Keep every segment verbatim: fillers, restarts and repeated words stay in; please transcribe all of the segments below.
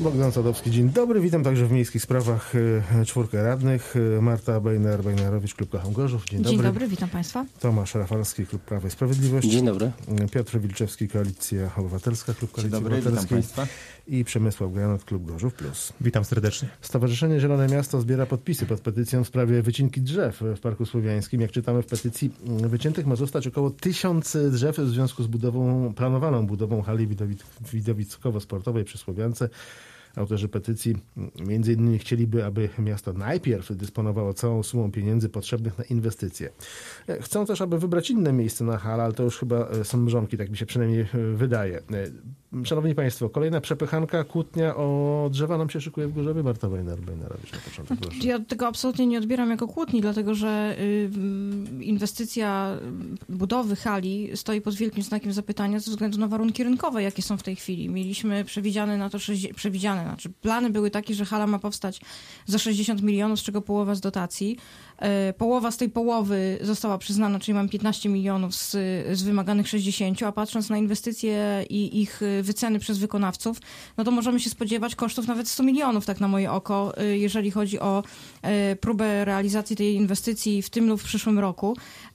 Bogdan Sadowski, dzień dobry. Witam także w Miejskich Sprawach czwórkę radnych. Marta Bejner-Bejnarowicz, Klub Kocham Gorzów. Dzień dobry. Dzień dobry, witam Państwa. Tomasz Rafalski, Klub Prawa i Sprawiedliwość. Dzień dobry. Piotr Wilczewski, Koalicja Obywatelska, Klub Koalicji Dzień dobry, Obywatelskiej. witam Państwa. I Przemysław Granat, Klub Gorzów Plus. Witam serdecznie. Stowarzyszenie Zielone Miasto zbiera podpisy pod petycją w sprawie wycinki drzew w Parku Słowiańskim. Jak czytamy w petycji, wyciętych ma zostać około tysiąc drzew w związku z budową, planowaną budową hali widowiskowo-sportowej przy Słowiance. Autorzy petycji między innymi chcieliby, aby miasto najpierw dysponowało całą sumą pieniędzy potrzebnych na inwestycje. Chcą też, aby wybrać inne miejsce na halę, ale to już chyba są mrzonki, tak mi się przynajmniej wydaje. Szanowni Państwo, kolejna przepychanka, kłótnia o drzewa nam się szykuje w Gorzowie. Marta Bejner-Bejnarowicz na początek, proszę. Ja tego absolutnie nie odbieram jako kłótni, dlatego że y, inwestycja budowy hali stoi pod wielkim znakiem zapytania ze względu na warunki rynkowe, jakie są w tej chwili. Mieliśmy przewidziane na to, przewidziane, znaczy plany były takie, że hala ma powstać za sześćdziesiąt milionów, z czego połowa z dotacji. Y, połowa z tej połowy została przyznana, czyli mam piętnaście milionów z, z wymaganych sześćdziesięciu, a patrząc na inwestycje i ich wyceny przez wykonawców, no to możemy się spodziewać kosztów nawet sto milionów, tak na moje oko, jeżeli chodzi o próbę realizacji tej inwestycji w tym lub w przyszłym roku.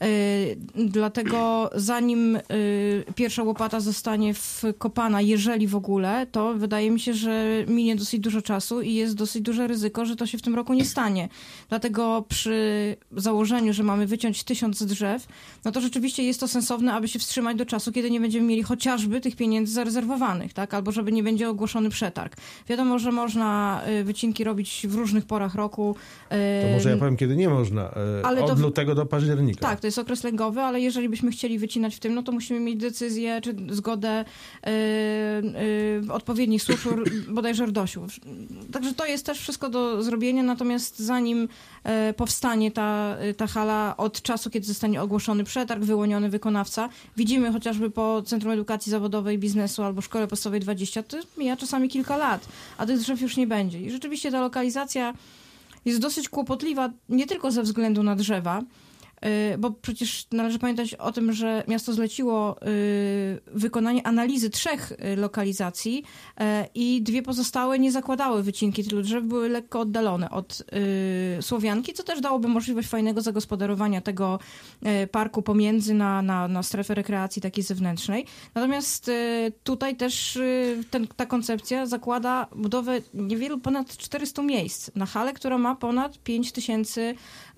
Dlatego zanim pierwsza łopata zostanie wkopana, jeżeli w ogóle, to wydaje mi się, że minie dosyć dużo czasu i jest dosyć duże ryzyko, że to się w tym roku nie stanie. Dlatego przy założeniu, że mamy wyciąć tysiąc drzew, no to rzeczywiście jest to sensowne, aby się wstrzymać do czasu, kiedy nie będziemy mieli chociażby tych pieniędzy zarezerwowanych, tak? Albo żeby nie będzie ogłoszony przetarg. Wiadomo, że można wycinki robić w różnych porach roku. To może ja powiem, kiedy nie można. Ale Od to, lutego do października. Tak, to jest okres lęgowy, ale jeżeli byśmy chcieli wycinać w tym, no to musimy mieć decyzję, czy zgodę yy, yy, odpowiednich służb, bodajże RDOŚ-u. Także to jest też wszystko do zrobienia, natomiast zanim yy, powstanie ta, ta hala, od czasu, kiedy zostanie ogłoszony przetarg, wyłoniony wykonawca, widzimy chociażby po Centrum Edukacji Zawodowej i Biznesu albo Szkole Podstawowej dwadzieścia, to mija czasami kilka lat, a tych drzew już nie będzie. I rzeczywiście ta lokalizacja jest dosyć kłopotliwa, nie tylko ze względu na drzewa, bo przecież należy pamiętać o tym, że miasto zleciło wykonanie analizy trzech lokalizacji i dwie pozostałe nie zakładały wycinki tylu drzew, były lekko oddalone od Słowianki, co też dałoby możliwość fajnego zagospodarowania tego parku pomiędzy na, na, na strefę rekreacji takiej zewnętrznej. Natomiast tutaj też ten, ta koncepcja zakłada budowę niewielu, ponad czterystu miejsc na halę, która ma ponad pięć tysięcy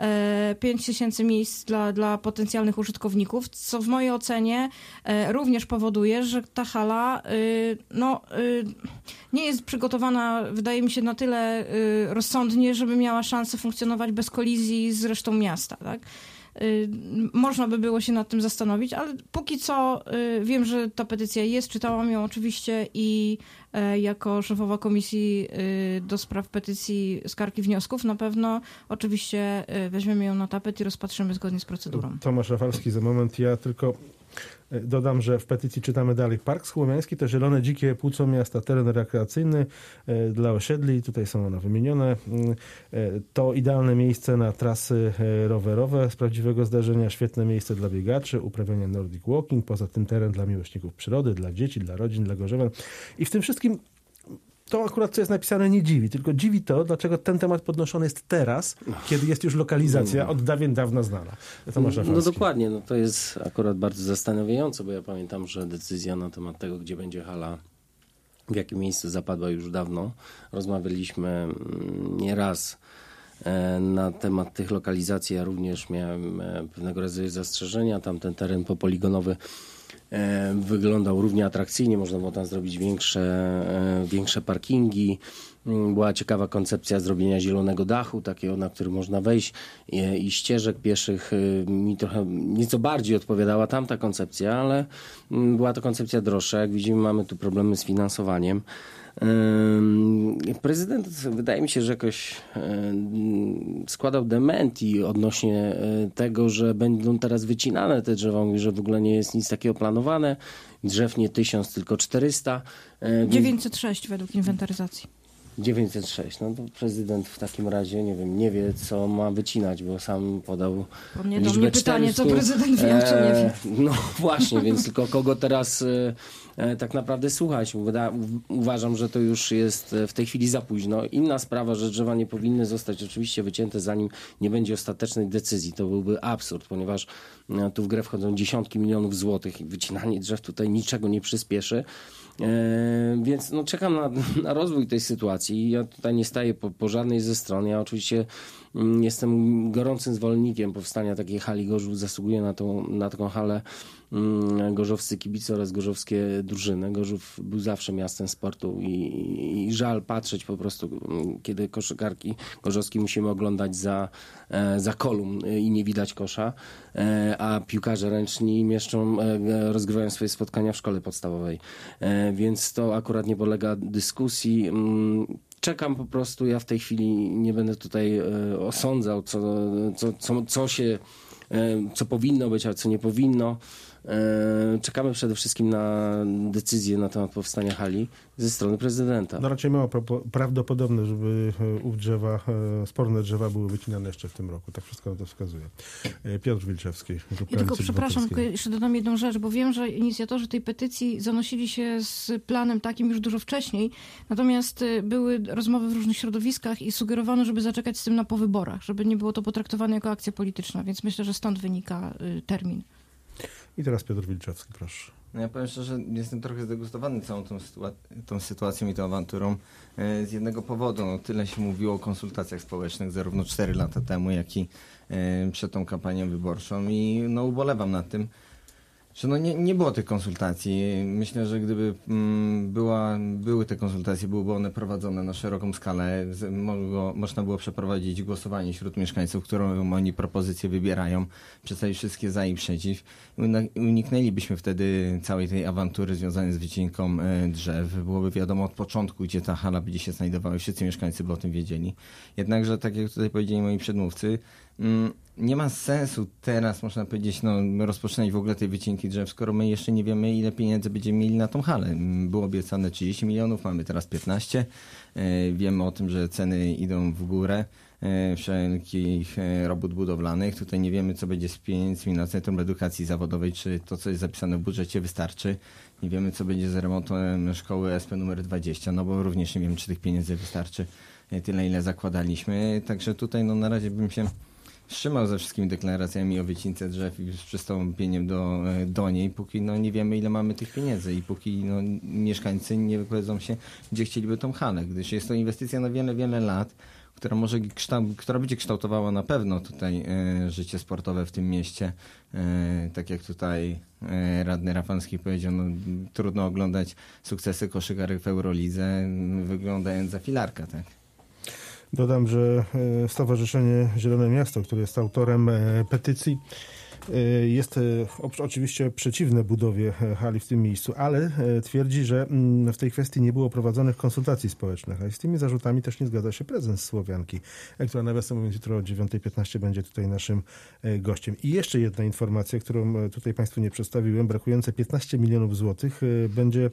miejsc Dla, dla potencjalnych użytkowników, co w mojej ocenie e, również powoduje, że ta hala y, no, y, nie jest przygotowana, wydaje mi się, na tyle y, rozsądnie, żeby miała szansę funkcjonować bez kolizji z resztą miasta. Tak? Y, można by było się nad tym zastanowić, ale póki co y, wiem, że ta petycja jest, czytałam ją oczywiście i y, jako szefowa komisji y, do spraw petycji, skarg i wniosków na pewno oczywiście y, weźmiemy ją na tapet i rozpatrzymy zgodnie z procedurą. Tomasz Rafalski za moment. Ja tylko dodam, że w petycji czytamy dalej. Park Słowiański to zielone, dzikie płuco miasta, teren rekreacyjny e, dla osiedli. Tutaj są one wymienione. E, to idealne miejsce na trasy e, rowerowe z prawdziwego zdarzenia. Świetne miejsce dla biegaczy, uprawiania Nordic Walking. Poza tym teren dla miłośników przyrody, dla dzieci, dla rodzin, dla gorzowian. I w tym wszystkim to akurat, co jest napisane, nie dziwi, tylko dziwi to, dlaczego ten temat podnoszony jest teraz, kiedy jest już lokalizacja od dawien dawna znana. Tomasz Rafalski. No dokładnie, no to jest akurat bardzo zastanawiające, bo ja pamiętam, że decyzja na temat tego, gdzie będzie hala, w jakim miejscu zapadła już dawno. Rozmawialiśmy nieraz na temat tych lokalizacji. Ja również miałem pewnego rodzaju zastrzeżenia. Tam ten teren popoligonowy wyglądał równie atrakcyjnie, można było tam zrobić większe, większe parkingi. Była ciekawa koncepcja zrobienia zielonego dachu, takiego, na który można wejść i, i ścieżek pieszych. Mi trochę nieco bardziej odpowiadała tamta koncepcja, ale była to koncepcja droższa. Jak widzimy, mamy tu problemy z finansowaniem. Prezydent, wydaje mi się, że jakoś składał dementi odnośnie tego, że będą teraz wycinane te drzewa. Mówi, że w ogóle nie jest nic takiego planowane. Drzew nie tysiąc, tylko czterysta. dziewięćset sześć według inwentaryzacji. dziewięćset sześć. No to prezydent w takim razie, nie wiem, nie wie, co ma wycinać, bo sam podał Bo mnie liczbę do mnie pytanie, czterysta. co prezydent wie, czy nie wie. No właśnie, więc tylko kogo teraz e, tak naprawdę słuchać. Uda, uważam, że to już jest w tej chwili za późno. Inna sprawa, że drzewa nie powinny zostać oczywiście wycięte, zanim nie będzie ostatecznej decyzji. To byłby absurd, ponieważ e, tu w grę wchodzą dziesiątki milionów złotych i wycinanie drzew tutaj niczego nie przyspieszy. E, więc no, czekam na, na rozwój tej sytuacji. Ja tutaj nie staję po, po żadnej ze stron. Ja oczywiście mm, jestem gorącym zwolennikiem powstania takiej hali. Gorzów zasługuje na, tą, na taką halę. Mm, gorzowscy kibice oraz gorzowskie drużyny. Gorzów był zawsze miastem sportu i, i żal patrzeć po prostu, kiedy koszykarki gorzowskie musimy oglądać za, e, za kolumn i nie widać kosza, e, a piłkarze ręczni mieszczą, e, rozgrywają swoje spotkania w szkole podstawowej. E, więc to akurat nie podlega dyskusji. Mm, Czekam po prostu, ja w tej chwili nie będę tutaj e, osądzał, co, co, co, co się, e, co powinno być, a co nie powinno. E, czekamy przede wszystkim na decyzję na temat powstania hali ze strony prezydenta. No raczej mało prawdopodobne, żeby ów drzewa, sporne drzewa były wycinane jeszcze w tym roku. Tak wszystko na to wskazuje. Piotr Wilczewski. Ja tylko przepraszam, tylko jeszcze dodam jedną rzecz, bo wiem, że inicjatorzy tej petycji zanosili się z planem takim już dużo wcześniej, natomiast były rozmowy w różnych środowiskach i sugerowano, żeby zaczekać z tym na po wyborach, żeby nie było to potraktowane jako akcja polityczna, więc myślę, że stąd wynika termin. I teraz Piotr Wilczewski, proszę. No ja powiem szczerze, jestem trochę zdegustowany całą tą, sytua- tą sytuacją i tą awanturą e, z jednego powodu. No, tyle się mówiło o konsultacjach społecznych zarówno cztery lata temu, jak i e, przed tą kampanią wyborczą i no, ubolewam nad tym, że no nie, nie było tych konsultacji. Myślę, że gdyby mm, była, były te konsultacje, byłyby one prowadzone na szeroką skalę, z, mogło, można było przeprowadzić głosowanie wśród mieszkańców, którą oni propozycję wybierają, przedstawić wszystkie za i przeciw. Uniknęlibyśmy wtedy całej tej awantury związanej z wycinką e, drzew. Byłoby wiadomo od początku, gdzie ta hala będzie się znajdowała. Wszyscy mieszkańcy by o tym wiedzieli. Jednakże, tak jak tutaj powiedzieli moi przedmówcy, mm, nie ma sensu teraz, można powiedzieć, no, rozpoczynać w ogóle tej wycinki drzew, skoro my jeszcze nie wiemy, ile pieniędzy będziemy mieli na tą halę. Było obiecane trzydzieści milionów, mamy teraz piętnaście. E, wiemy o tym, że ceny idą w górę e, wszelkich e, robót budowlanych. Tutaj nie wiemy, co będzie z pieniędzmi na Centrum Edukacji Zawodowej, czy to, co jest zapisane w budżecie, wystarczy. Nie wiemy, co będzie z remontem szkoły S P numer dwadzieścia, no bo również nie wiemy, czy tych pieniędzy wystarczy tyle, ile zakładaliśmy. Także tutaj no, na razie bym się wstrzymał ze wszystkimi deklaracjami o wycince drzew i z przystąpieniem do, do niej, póki no, nie wiemy, ile mamy tych pieniędzy i póki no, mieszkańcy nie wypowiedzą się, gdzie chcieliby tą halę, gdyż jest to inwestycja na wiele, wiele lat, która może kształt, która będzie kształtowała na pewno tutaj e, życie sportowe w tym mieście. E, tak jak tutaj e, radny Rafalski powiedział, no, trudno oglądać sukcesy koszykarek w Eurolidze, wyglądając za filarka, tak? Dodam, że Stowarzyszenie Zielone Miasto, które jest autorem petycji, jest oczywiście przeciwne budowie hali w tym miejscu, ale twierdzi, że w tej kwestii nie było prowadzonych konsultacji społecznych. A z tymi zarzutami też nie zgadza się prezes Słowianki, która nawiasem mówiąc jutro o dziewiąta piętnaście będzie tutaj naszym gościem. I jeszcze jedna informacja, którą tutaj Państwu nie przedstawiłem. Brakujące piętnaście milionów złotych będzie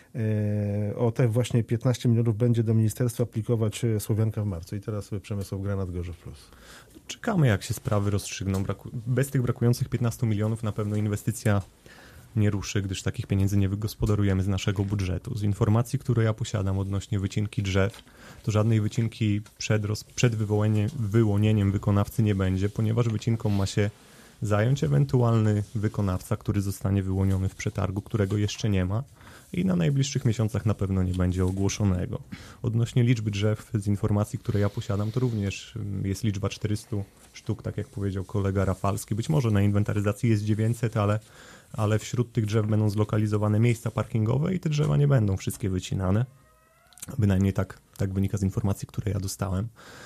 o te właśnie piętnaście milionów będzie do ministerstwa aplikować Słowianka w marcu. I teraz Przemysław Granat, Gorzów Plus. Czekamy, jak się sprawy rozstrzygną. Braku- bez tych brakujących piętnastu milionów na pewno inwestycja nie ruszy, gdyż takich pieniędzy nie wygospodarujemy z naszego budżetu. Z informacji, które ja posiadam odnośnie wycinki drzew, to żadnej wycinki przed, roz- przed wyłonieniem wykonawcy nie będzie, ponieważ wycinką ma się zająć ewentualny wykonawca, który zostanie wyłoniony w przetargu, którego jeszcze nie ma i na najbliższych miesiącach na pewno nie będzie ogłoszonego. Odnośnie liczby drzew, z informacji, które ja posiadam, to również jest liczba czterysta sztuk, tak jak powiedział kolega Rafalski. Być może na inwentaryzacji jest dziewięćset, ale, ale wśród tych drzew będą zlokalizowane miejsca parkingowe i te drzewa nie będą wszystkie wycinane. Bynajmniej tak, tak wynika z informacji, które ja dostałem.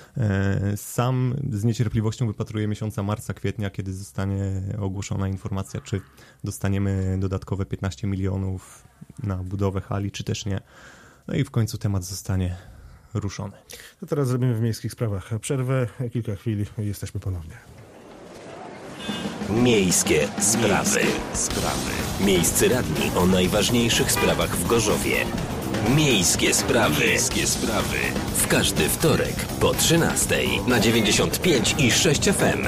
Sam z niecierpliwością wypatruję miesiąca marca, kwietnia, kiedy zostanie ogłoszona informacja, czy dostaniemy dodatkowe piętnaście milionów na budowę hali, czy też nie. No i w końcu temat zostanie ruszony. To teraz zrobimy w miejskich sprawach przerwę. Kilka chwil i jesteśmy ponownie. Miejskie sprawy. Miejskie sprawy. Miejscy radni o najważniejszych sprawach w Gorzowie. Miejskie sprawy. Miejskie sprawy. W każdy wtorek po trzynastej na dziewięćdziesiąt pięć i sześć F M.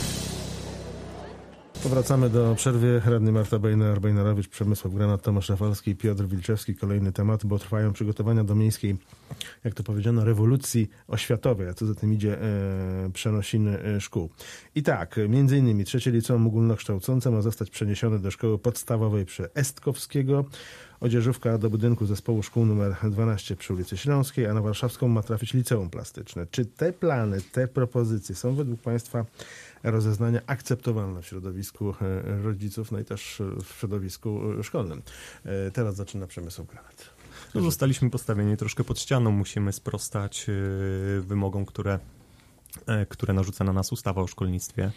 Powracamy do przerwy. Radny Marta Bejnar-Bejnarowicz, Przemysław Granat, Tomasz Rafalski i Piotr Wilczewski. Kolejny temat, bo trwają przygotowania do miejskiej, jak to powiedziano, rewolucji oświatowej, a co za tym idzie, e, przenosiny e, szkół. I tak, między innymi trzecie liceum ogólnokształcące ma zostać przeniesione do szkoły podstawowej przy Estkowskiego, odzieżówka do budynku zespołu szkół numer dwanaście przy ulicy Śląskiej, a na warszawską ma trafić liceum plastyczne. Czy te plany, te propozycje są według Państwa rozeznania akceptowalne w środowisku rodziców, no i też w środowisku szkolnym? Teraz zaczyna Przemysław Granat. No, zostaliśmy postawieni troszkę pod ścianą. Musimy sprostać wymogom, które które narzuca na nas ustawa o szkolnictwie.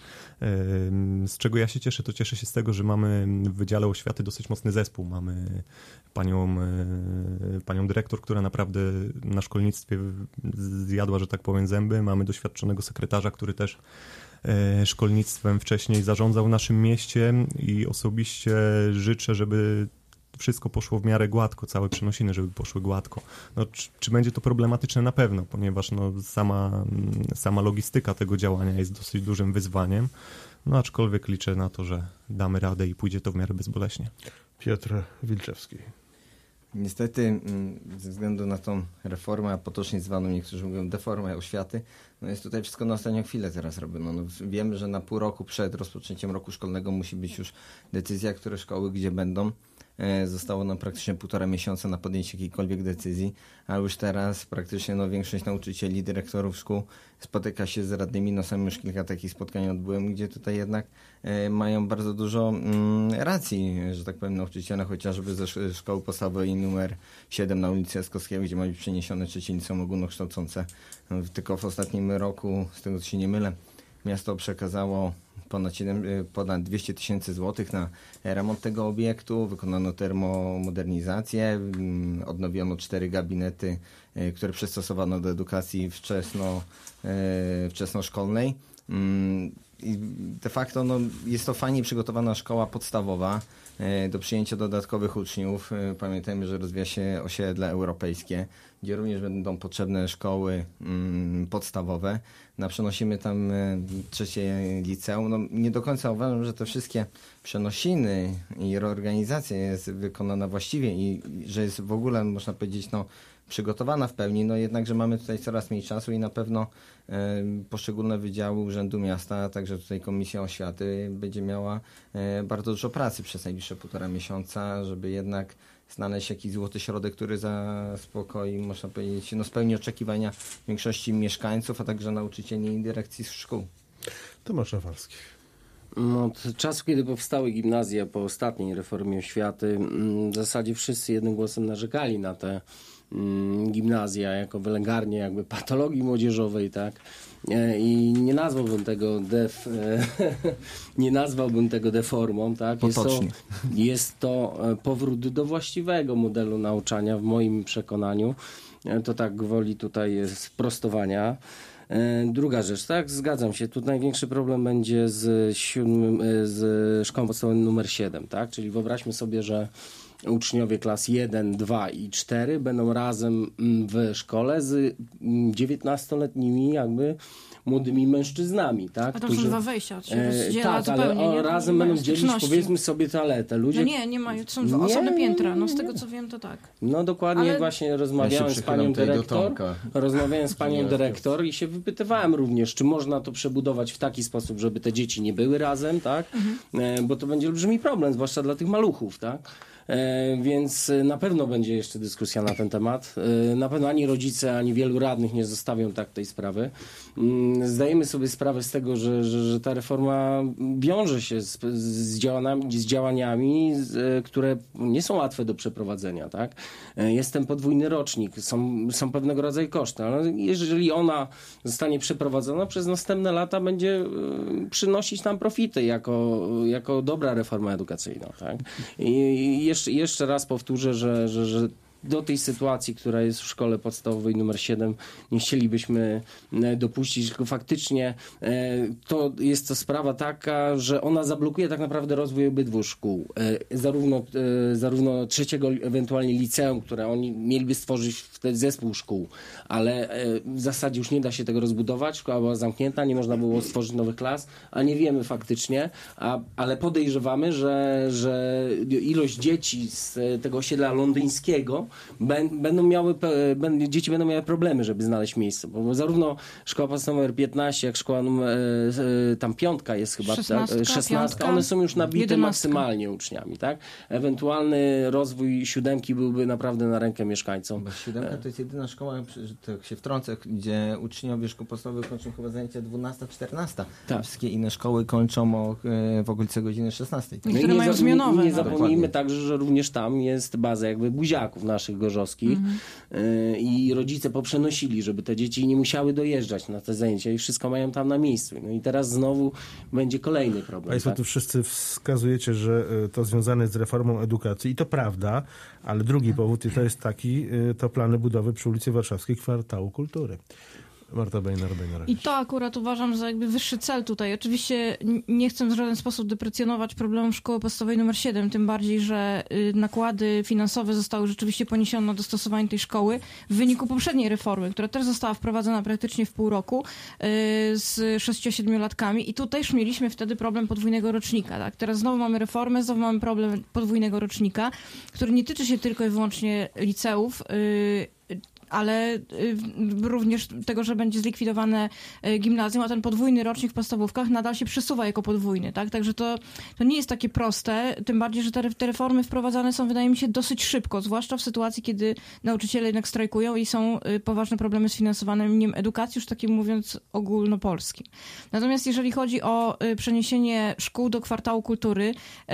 Z czego ja się cieszę, to cieszę się z tego, że mamy w Wydziale Oświaty dosyć mocny zespół. Mamy panią, panią dyrektor, która naprawdę na szkolnictwie zjadła, że tak powiem, zęby. Mamy doświadczonego sekretarza, który też szkolnictwem wcześniej zarządzał w naszym mieście i osobiście życzę, żeby wszystko poszło w miarę gładko, całe przenosiny, żeby poszły gładko. No, czy, czy będzie to problematyczne? Na pewno, ponieważ no, sama, sama logistyka tego działania jest dosyć dużym wyzwaniem, no aczkolwiek liczę na to, że damy radę i pójdzie to w miarę bezboleśnie. Piotr Wilczewski. Niestety, ze względu na tą reformę, a potocznie zwaną, niektórzy mówią, deformę oświaty, no jest tutaj wszystko na ostatnią chwilę teraz robione. No, wiemy, że na pół roku przed rozpoczęciem roku szkolnego musi być już decyzja, które szkoły gdzie będą. Zostało nam praktycznie półtora miesiąca na podjęcie jakiejkolwiek decyzji, a już teraz praktycznie no, większość nauczycieli, dyrektorów szkół spotyka się z radnymi. No sam już kilka takich spotkań odbyłem, gdzie tutaj jednak e, mają bardzo dużo mm, racji, że tak powiem, nauczyciele, chociażby ze szkoły podstawowej numer siedem na ulicy Jaskowskiego, gdzie ma być przeniesione trzecie liceum ogólnokształcące. No, tylko w ostatnim roku, z tego co się nie mylę, miasto przekazało ponad, siedem, ponad dwieście tysięcy złotych na remont tego obiektu, wykonano termomodernizację, odnowiono cztery gabinety, które przystosowano do edukacji wczesno, wczesnoszkolnej. I de facto no, jest to fajnie przygotowana szkoła podstawowa do przyjęcia dodatkowych uczniów. Pamiętajmy, że rozwija się osiedle europejskie, gdzie również będą potrzebne szkoły mm, podstawowe. No, przenosimy tam trzecie liceum. No, nie do końca uważam, że te wszystkie przenosiny i reorganizacja jest wykonana właściwie i, i że jest w ogóle, można powiedzieć, no, przygotowana w pełni, no jednakże mamy tutaj coraz mniej czasu i na pewno e, poszczególne wydziały Urzędu Miasta, a także tutaj Komisja Oświaty będzie miała e, bardzo dużo pracy przez najbliższe półtora miesiąca, żeby jednak znaleźć jakiś złoty środek, który zaspokoi, można powiedzieć, no spełni oczekiwania większości mieszkańców, a także nauczycieli i dyrekcji szkół. Tomasz Rafalski. Od czasu, kiedy powstały gimnazja po ostatniej reformie oświaty, w zasadzie wszyscy jednym głosem narzekali na te gimnazja jako wylęgarnię jakby patologii młodzieżowej, tak? I nie nazwałbym tego def, nie nazwałbym tego deformą, tak? Jest to, jest to powrót do właściwego modelu nauczania w moim przekonaniu. To tak gwoli tutaj sprostowania. Druga rzecz, tak, zgadzam się, tu największy problem będzie z, siódmym, z szkołą podstawową numer siedem, tak? Czyli wyobraźmy sobie, że uczniowie klas jeden, dwa i cztery będą razem w szkole z dziewiętnastoletnimi jakby młodymi mężczyznami, tak? A tam są dwa wejścia, to się rozdziela tak, zupełnie. ale o, razem będą dzielić, powiedzmy sobie, toaletę. Ludzie... No nie, nie mają, to są dwa osobne piętra, no z tego co wiem to tak. No dokładnie, ale... właśnie rozmawiałem ja z panią dyrektor, rozmawiałem z panią dyrektor i się wypytywałem również, czy można to przebudować w taki sposób, żeby te dzieci nie były razem, tak? Mhm. Bo to będzie olbrzymi problem, zwłaszcza dla tych maluchów, tak? Więc na pewno będzie jeszcze dyskusja na ten temat. Na pewno ani rodzice, ani wielu radnych nie zostawią tak tej sprawy. Zdajemy sobie sprawę z tego, że, że, że ta reforma wiąże się z, z, działaniami, z działaniami, z, które nie są łatwe do przeprowadzenia. Tak? Jest ten podwójny rocznik, są, są pewnego rodzaju koszty, ale jeżeli ona zostanie przeprowadzona, przez następne lata będzie przynosić nam profity jako, jako dobra reforma edukacyjna. Tak? I jeszcze, jeszcze raz powtórzę, że, że, że do tej sytuacji, która jest w szkole podstawowej numer siedem, nie chcielibyśmy dopuścić, tylko faktycznie to jest to sprawa taka, że ona zablokuje tak naprawdę rozwój obydwu szkół. Zarówno, zarówno trzeciego, ewentualnie liceum, które oni mieliby stworzyć wtedy zespół szkół, ale w zasadzie już nie da się tego rozbudować, szkoła była zamknięta, nie można było stworzyć nowych klas, a nie wiemy faktycznie, a, ale podejrzewamy, że, że ilość dzieci z tego osiedla londyńskiego będą miały, dzieci będą miały problemy, żeby znaleźć miejsce, bo zarówno szkoła podstawowa numer piętnaście, jak szkoła numer, tam piątka jest chyba, szesnastka, szesnastka, one są już nabite jedenastka. Maksymalnie uczniami, tak? Ewentualny rozwój siódemki byłby naprawdę na rękę mieszkańcom. Bo siódemka to jest jedyna szkoła, że tak się wtrącę, gdzie uczniowie szkół podstawowych kończą chyba zajęcia dwunasta czternasta. Tak. Wszystkie inne szkoły kończą o, w okolicy godziny szesnastej. No i które mają zmianowe. Nie, nie zapomnijmy także, że również tam jest baza jakby buziaków naszych gorzowskich mm-hmm. i rodzice poprzenosili, żeby te dzieci nie musiały dojeżdżać na te zajęcia i wszystko mają tam na miejscu. No i teraz znowu będzie kolejny problem. Państwo tak? tu wszyscy wskazujecie, że to związane jest z reformą edukacji i to prawda, ale drugi powód i to jest taki, to plany budowy przy ulicy Warszawskiej Kwartału Kultury. Marta Bejnar-Bejnar. I to akurat uważam za jakby wyższy cel tutaj. Oczywiście nie chcę w żaden sposób deprecjonować problemów szkoły podstawowej numer siedem, tym bardziej, że nakłady finansowe zostały rzeczywiście poniesione na dostosowanie tej szkoły w wyniku poprzedniej reformy, która też została wprowadzona praktycznie w pół roku z sześciu-siedmiolatkami i tu też mieliśmy wtedy problem podwójnego rocznika. Tak? Teraz znowu mamy reformę, znowu mamy problem podwójnego rocznika, który nie tyczy się tylko i wyłącznie liceów, ale również tego, że będzie zlikwidowane gimnazjum, a ten podwójny rocznik w podstawówkach nadal się przesuwa jako podwójny, tak? Także to, to nie jest takie proste, tym bardziej, że te, te reformy wprowadzane są, wydaje mi się, dosyć szybko, zwłaszcza w sytuacji, kiedy nauczyciele jednak strajkują i są poważne problemy z finansowaniem edukacji, już takim mówiąc ogólnopolskim. Natomiast jeżeli chodzi o przeniesienie szkół do kwartału kultury,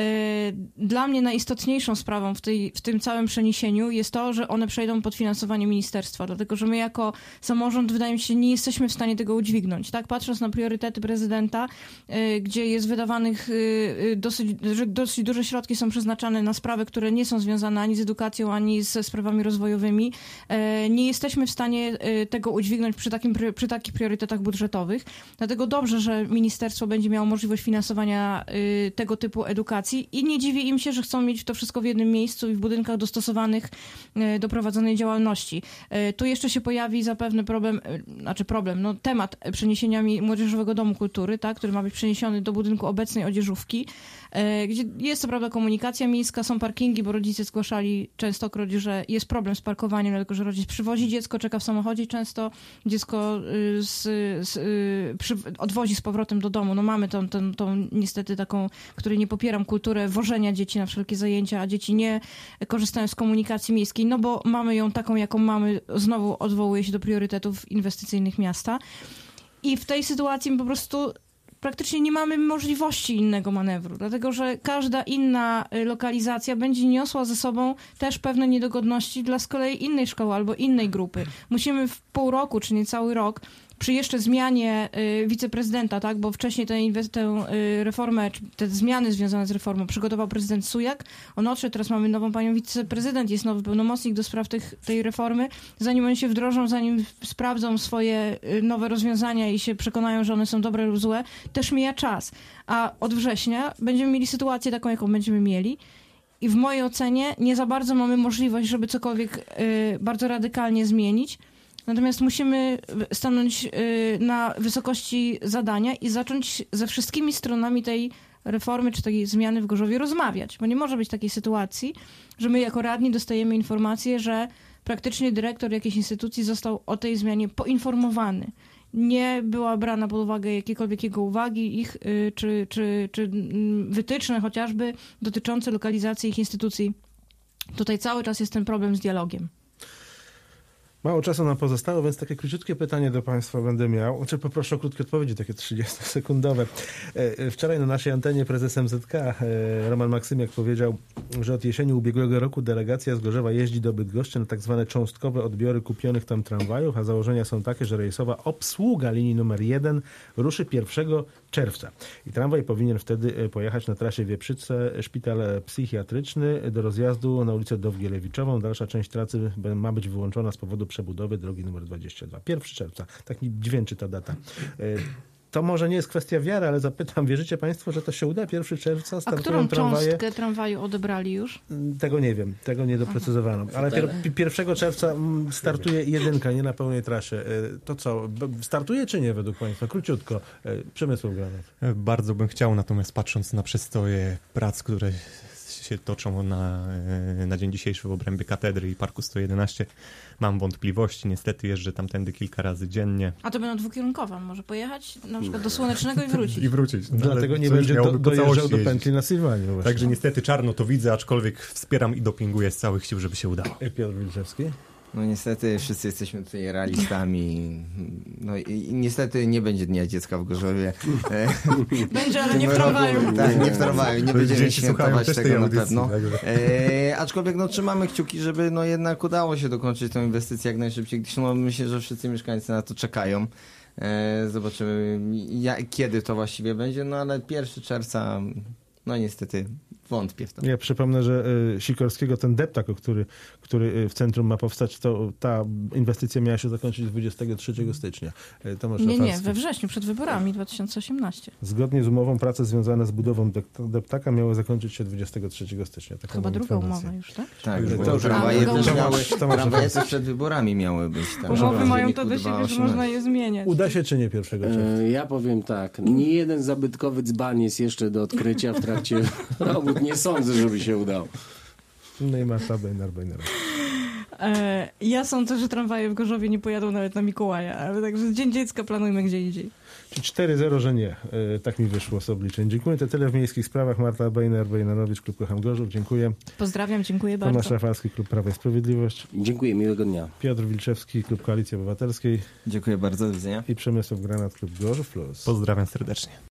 dla mnie najistotniejszą sprawą w, tej, w tym całym przeniesieniu jest to, że one przejdą pod finansowanie ministerstwa. Dlatego, że my jako samorząd, wydaje mi się, nie jesteśmy w stanie tego udźwignąć. Tak? Patrząc na priorytety prezydenta, y, gdzie jest wydawanych y, dosyć, że dosyć duże środki są przeznaczane na sprawy, które nie są związane ani z edukacją, ani ze sprawami rozwojowymi, y, nie jesteśmy w stanie y, tego udźwignąć przy, takim, przy takich priorytetach budżetowych. Dlatego dobrze, że ministerstwo będzie miało możliwość finansowania y, tego typu edukacji i nie dziwię im się, że chcą mieć to wszystko w jednym miejscu i w budynkach dostosowanych y, do prowadzonej działalności. Tu jeszcze się pojawi zapewne problem, znaczy problem, no temat przeniesienia Młodzieżowego Domu Kultury, tak, który ma być przeniesiony do budynku obecnej odzieżówki, gdzie jest co prawda komunikacja miejska, są parkingi, bo rodzice zgłaszali częstokroć, że jest problem z parkowaniem, dlatego że rodzic przywozi dziecko, czeka w samochodzie często, dziecko z, z, przy, odwozi z powrotem do domu. No mamy tą, tą, tą niestety taką, której nie popieram, kulturę wożenia dzieci na wszelkie zajęcia, a dzieci nie korzystają z komunikacji miejskiej, no bo mamy ją taką, jaką mamy, znowu odwołuje się do priorytetów inwestycyjnych miasta. I w tej sytuacji po prostu praktycznie nie mamy możliwości innego manewru, dlatego że każda inna lokalizacja będzie niosła ze sobą też pewne niedogodności dla z kolei innej szkoły albo innej grupy. Musimy w pół roku, czy nie cały rok, przy jeszcze zmianie y, wiceprezydenta, tak, bo wcześniej tę, inwe- tę y, reformę, czy te zmiany związane z reformą przygotował prezydent Sujak. On odszedł, teraz mamy nową panią wiceprezydent, jest nowy pełnomocnik do spraw tych, tej reformy. Zanim oni się wdrożą, zanim sprawdzą swoje y, nowe rozwiązania i się przekonają, że one są dobre lub złe, też mija czas. A od września będziemy mieli sytuację taką, jaką będziemy mieli. I w mojej ocenie nie za bardzo mamy możliwość, żeby cokolwiek y, bardzo radykalnie zmienić. Natomiast musimy stanąć na wysokości zadania i zacząć ze wszystkimi stronami tej reformy czy tej zmiany w Gorzowie rozmawiać. Bo nie może być takiej sytuacji, że my jako radni dostajemy informację, że praktycznie dyrektor jakiejś instytucji został o tej zmianie poinformowany. Nie była brana pod uwagę jakiekolwiek jego uwagi, ich czy, czy, czy wytyczne chociażby dotyczące lokalizacji ich instytucji. Tutaj cały czas jest ten problem z dialogiem. Mało czasu nam pozostało, więc takie króciutkie pytanie do Państwa będę miał. Znaczy poproszę o krótkie odpowiedzi, takie trzydziestosekundowe. Wczoraj na naszej antenie prezes M Z K Roman Maksymiak powiedział, że od jesieni ubiegłego roku delegacja z Gorzowa jeździ do Bydgoszczy na tak zwane cząstkowe odbiory kupionych tam tramwajów, a założenia są takie, że rejsowa obsługa linii numer jeden ruszy pierwszego czerwca. I tramwaj powinien wtedy pojechać na trasie Wieprzyce, szpital psychiatryczny do rozjazdu na ulicę Dowgielewiczową. Dalsza część trasy ma być wyłączona z powodu przebudowy drogi numer dwadzieścia dwa. pierwszego czerwca. Tak mi dźwięczy ta data. To może nie jest kwestia wiary, ale zapytam, wierzycie Państwo, że to się uda? pierwszego czerwca A startują którą tramwaje? cząstkę tramwaju odebrali już? Tego nie wiem, tego nie doprecyzowano. Ale pier- pierwszego czerwca startuje jedynka, nie na pełnej trasie. To co, startuje czy nie według Państwa? Króciutko. Przemysław Granat. Bardzo bym chciał, natomiast patrząc na przestoje prac, które się toczą na, na dzień dzisiejszy w obrębie katedry i Parku sto jedenaście, mam wątpliwości. Niestety jeżdżę tamtędy kilka razy dziennie. A to będą dwukierunkowe. Może pojechać na przykład do Słonecznego i wrócić. I wrócić. No, Dlatego nie coś będzie do, miałoby po dojeżdżał całości do jeździć. pętli na Sylwanie. właśnie. Także niestety czarno to widzę, aczkolwiek wspieram i dopinguję z całych sił, żeby się udało. Piotr Wilczewski. No niestety wszyscy jesteśmy tutaj realistami. No i, i niestety nie będzie Dnia Dziecka w Gorzowie. Będzie, ale W nie w tym tramwaju. roku- Tak, nie w tramwaju. Nie będziemy Dzieci słuchają świętować też tej tego na audycji, pewno. także- E, aczkolwiek no, trzymamy kciuki, żeby no, jednak udało się dokończyć tę inwestycję jak najszybciej, gdyż no, myślę, że wszyscy mieszkańcy na to czekają. E, zobaczymy ja, kiedy to właściwie będzie, no ale pierwszego czerwca no niestety wątpię w to. Ja przypomnę, że y, Sikorskiego, ten deptak, o który, który w centrum ma powstać, to ta inwestycja miała się zakończyć dwudziestego trzeciego stycznia. Y, Tomasz Nie, nie, Rafalski. we wrześniu, przed wyborami dwa tysiące osiemnastym. Zgodnie z umową prace związane z budową dep- deptaka miały zakończyć się dwudziestego trzeciego stycznia. Taką Chyba mam druga informację. umowa już, tak? Tak, To- bo to- tramwaje to- też to- miały, to- to- tramwaje też przed wyborami miały być. Tak, Umowy w mają wyniku to do siebie, że dwa tysiące można je zmieniać. Uda się czy nie pierwszego czerwca? E, Ja powiem tak, nie jeden zabytkowy dzban jest jeszcze do odkrycia w trakcie robót. Nie sądzę, żeby się udało. No i Marta Bejnar-Bejner. E, ja sądzę, że tramwaje w Gorzowie nie pojadą nawet na Mikołaja, ale także Dzień Dziecka planujmy gdzie indziej. Czyli cztery zero, że nie. Y, Tak mi wyszło z obliczeń. Dziękuję. To tyle w miejskich sprawach. Marta Bejnar-Bejnarowicz, Klub Kocham Gorzów. Dziękuję. Pozdrawiam, dziękuję bardzo. Tomasz Rafalski, Klub Prawa i Sprawiedliwość. Dziękuję, miłego dnia. Piotr Wilczewski, Klub Koalicji Obywatelskiej Dziękuję bardzo, do widzenia. i Przemysław Granat, Klub Gorzów Plus. Pozdrawiam serdecznie.